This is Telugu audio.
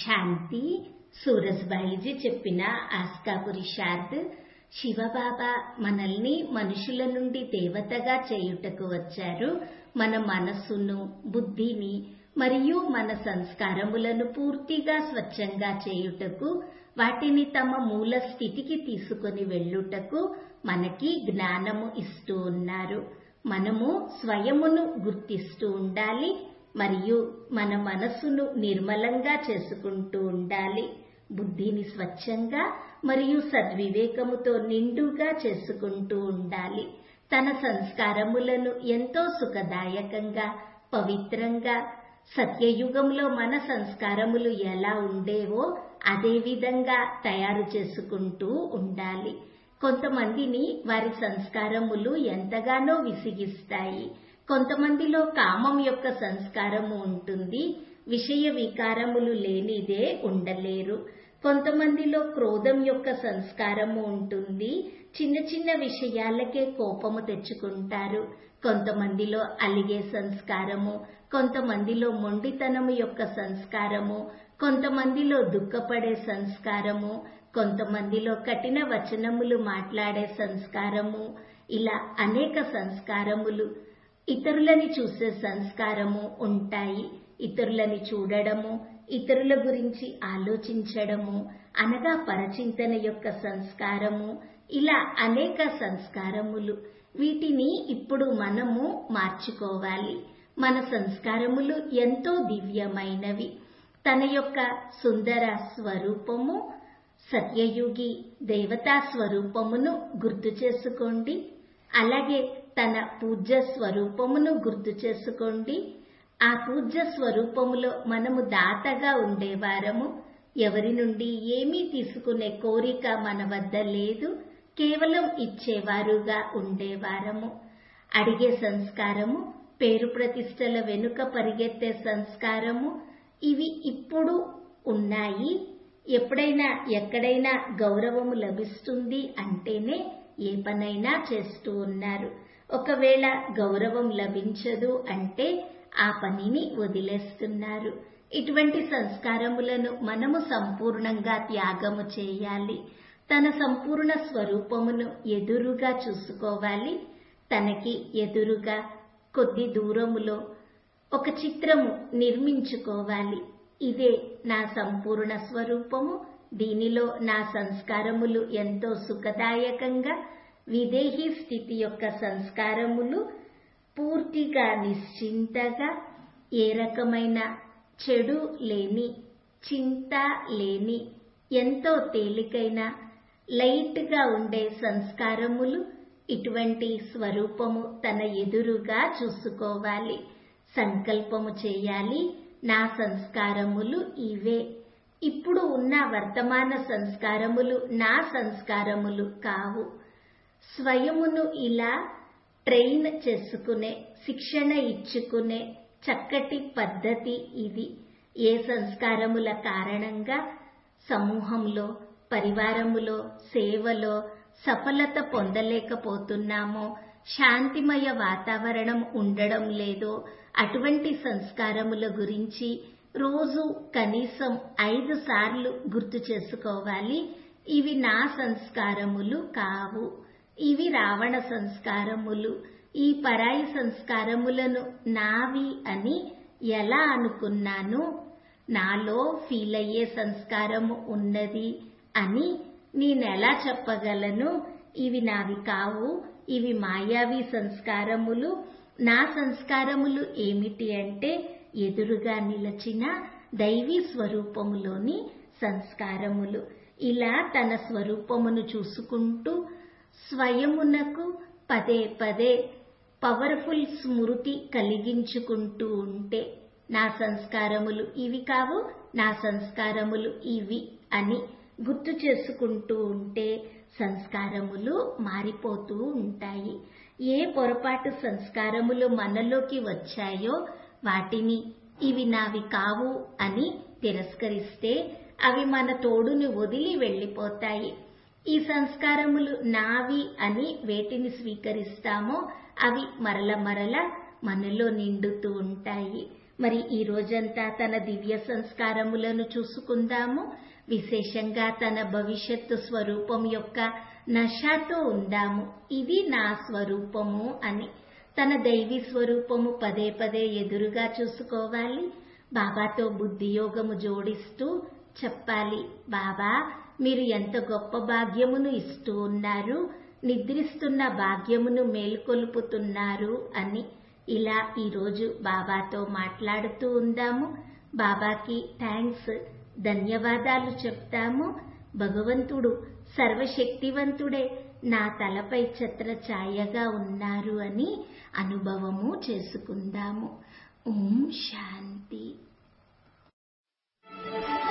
శాంతి సూరజ్భాయిజీ చెప్పిన ఆస్కా పురుషార్థ్. శివబాబా మనల్ని మనుషుల నుండి దేవతగా చేయుటకు వచ్చారు. మన మనస్సును, బుద్ధిని మరియు మన సంస్కారములను పూర్తిగా స్వచ్ఛంగా చేయుటకు, వాటిని తమ మూల స్థితికి తీసుకొని వెళ్ళుటకు మనకి జ్ఞానము ఇస్తూ ఉన్నారు. మనము స్వయమును గుర్తిస్తూ ఉండాలి మరియు మన మనస్సును నిర్మలంగా చేసుకుంటూ ఉండాలి. బుద్ధిని స్వచ్ఛంగా మరియు సద్వివేకముతో నిండుగా చేసుకుంటూ ఉండాలి. తన సంస్కారములను ఎంతో సుఖదాయకంగా, పవిత్రంగా, సత్యయుగంలో మన సంస్కారములు ఎలా ఉండేవో అదే విధంగా తయారు చేసుకుంటూ ఉండాలి. కొంతమందిని వారి సంస్కారములు ఎంతగానో విసిగిస్తాయి. కొంతమందిలో కామం యొక్క సంస్కారము ఉంటుంది. విషయ వికారములు లేనిదే ఉండలేరు. కొంతమందిలో క్రోధం యొక్క సంస్కారము ఉంటుంది. చిన్న చిన్న విషయాలకే కోపము తెచ్చుకుంటారు. కొంతమందిలో అలిగే సంస్కారము, కొంతమందిలో మొండితనము యొక్క సంస్కారము, కొంతమందిలో దుఃఖపడే సంస్కారము, కొంతమందిలో కఠిన వచనములు మాట్లాడే సంస్కారము, ఇలా అనేక సంస్కారములు. ఇతరులని చూసే సంస్కారము ఉంటాయి. ఇతరులని చూడడము, ఇతరుల గురించి ఆలోచించడము అనగా పరచింతన యొక్క సంస్కారము, ఇలా అనేక సంస్కారములు. వీటిని ఇప్పుడు మనము మార్చుకోవాలి. మన సంస్కారములు ఎంతో దివ్యమైనవి. తన యొక్క సుందర స్వరూపము, సత్యయుగి దేవతా స్వరూపమును గుర్తు చేసుకోండి. అలాగే తన పూజ్య స్వరూపమును గుర్తు చేసుకోండి. ఆ పూజ్య స్వరూపములో మనము దాతగా ఉండేవారము. ఎవరి నుండి ఏమీ తీసుకునే కోరిక మన వద్ద లేదు. కేవలం ఇచ్చేవారుగా ఉండేవారము. అడిగే సంస్కారము, పేరు ప్రతిష్టల వెనుక పరిగెత్తే సంస్కారము, ఇవి ఇప్పుడు ఉన్నాయి. ఎప్పుడైనా ఎక్కడైనా గౌరవము లభిస్తుంది అంటేనే ఏ పనైనా చేస్తూ ఉన్నారు. ఒకవేళ గౌరవం లభించదు అంటే ఆ పనిని వదిలేస్తున్నారు. ఇటువంటి సంస్కారములను మనము సంపూర్ణంగా త్యాగము చేయాలి. తన సంపూర్ణ స్వరూపమును ఎదురుగా చూసుకోవాలి. తనకి ఎదురుగా కొద్ది దూరములో ఒక చిత్రము నిర్మించుకోవాలి. ఇదే నా సంపూర్ణ స్వరూపము. దీనిలో నా సంస్కారములు ఎంతో సుఖదాయకంగా, విదేహీ స్థితి యొక్క సంస్కారములు పూర్తిగా నిశ్చింతగా, ఏ రకమైన చెడు లేని, చింత లేని, ఎంతో తేలికైన, లైట్గా ఉండే సంస్కారములు. ఇటువంటి స్వరూపము తన ఎదురుగా చూసుకోవాలి. సంకల్పము చేయాలి, నా సంస్కారములు ఇవే. ఇప్పుడు ఉన్న వర్తమాన సంస్కారములు నా సంస్కారములు కావు. స్వయమును ఇలా ట్రైన్ చేసుకునే, శిక్షణ ఇచ్చుకునే చక్కటి పద్ధతి ఇది. ఏ సంస్కారముల కారణంగా సమూహంలో, పరివారములో, సేవలో సఫలత పొందలేకపోతున్నామో, శాంతిమయ వాతావరణం ఉండడం లేదో, అటువంటి సంస్కారముల గురించి రోజు కనీసం 5 సార్లు గుర్తు చేసుకోవాలి. ఇవి నా సంస్కారములు కావు. ఇవి రావణ సంస్కారములు. ఈ పరాయి సంస్కారములను నావి అని ఎలా అనుకున్నాను? నాలో ఫీల్ అయ్యే సంస్కారము ఉన్నది అని నేనెలా చెప్పగలను? ఇవి నావి కావు, ఇవి మాయావి సంస్కారములు. నా సంస్కారములు ఏమిటి అంటే ఎదురుగా నిలచిన దైవీ స్వరూపములోని సంస్కారములు. ఇలా తన స్వరూపమును చూసుకుంటూ స్వయమునకు పదే పదే పవర్ఫుల్ స్మృతి కలిగించుకుంటూ ఉంటే, నా సంస్కారములు ఇవి కావు, నా సంస్కారములు ఇవి అని గుర్తు చేసుకుంటూ ఉంటే సంస్కారములు మారిపోతూ ఉంటాయి. ఏ పొరపాటు సంస్కారములు మనలోకి వచ్చాయో వాటిని ఇవి నావి కావు అని తిరస్కరిస్తే అవి మన తోడుని వదిలి వెళ్ళిపోతాయి. ఈ సంస్కారములు నావి అని వేటిని స్వీకరిస్తామో అవి మరల మరల మనలో నిండుతూ ఉంటాయి. మరి ఈ రోజంతా తన దివ్య సంస్కారములను చూసుకుందాము. విశేషంగా తన భవిష్యత్తు స్వరూపం యొక్క నషాతో ఉందాము. ఇది నా స్వరూపము అని తన దైవీ స్వరూపము పదే పదే ఎదురుగా చూసుకోవాలి. బాబాతో బుద్ధియోగము జోడిస్తూ చెప్పాలి, బాబా మీరు ఎంత గొప్ప భాగ్యమును ఇస్తూ ఉన్నారు, నిద్రిస్తున్న భాగ్యమును మేల్కొల్పుతున్నారు అని. ఇలా ఈరోజు బాబాతో మాట్లాడుతూ ఉందాము. బాబాకి థ్యాంక్స్, ధన్యవాదాలు చెప్తాము. భగవంతుడు సర్వశక్తివంతుడే నా తలపై ఛత్ర ఛాయగా ఉన్నారు అని అనుభవము చేసుకుందాము. ఓం శాంతి.